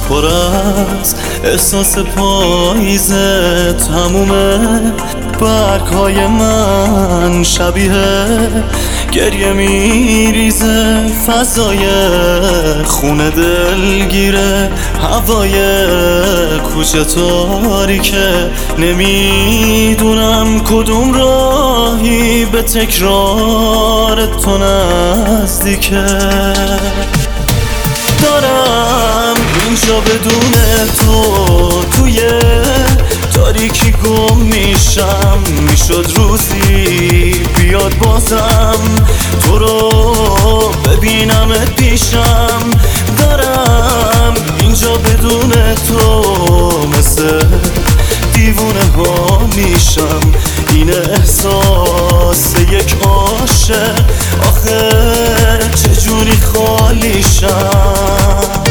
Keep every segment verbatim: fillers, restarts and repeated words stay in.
پر از احساس پاییزه، تمومه برگ‌های من شبیه گریه میریزه، فضای خونه دلگیره، هوای کوچه تاریکه، نمیدونم کدوم راهی به تکرار تو نزدیکه. دارم اینجا بدون تو توی تاریکی گم میشم، میشد روزی بیاد بازم تو رو ببینمت پیشم. دارم اینجا بدون تو مثل دیوونه ها میشم، این احساس یک عاشق آخه چجوری خالیشم.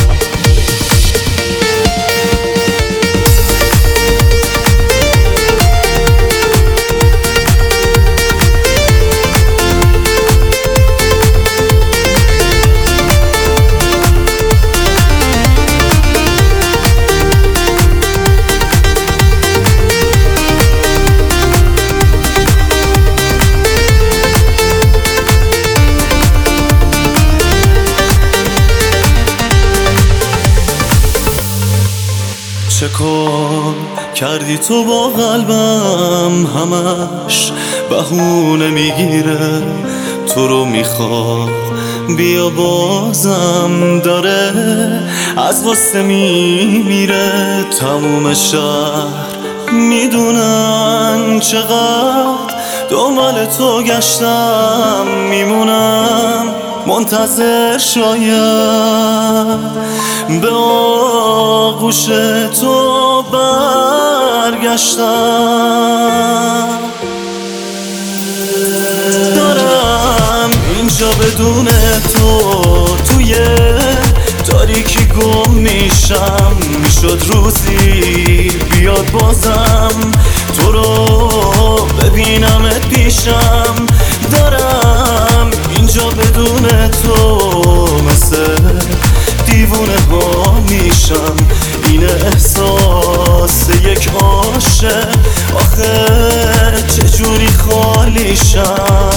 چه کار کردی تو با قلبم، همش بهونه میگیره، تو رو میخواد بیا بازم، داره از واسه میمیره. تموم شهر میدونن چقدر دنبال تو گشتم، میمونم منتظر شاید به آغوش تو برگشتم. دارم اینجا بدون تو توی تاریکی گم میشم، میشد روزی بیاد بازم تو رو ببینمت پیشم. دارم اینجا بدون تو مثل دیوونه ها میشم، این احساس یک عاشق آخه چجوری خالیشم.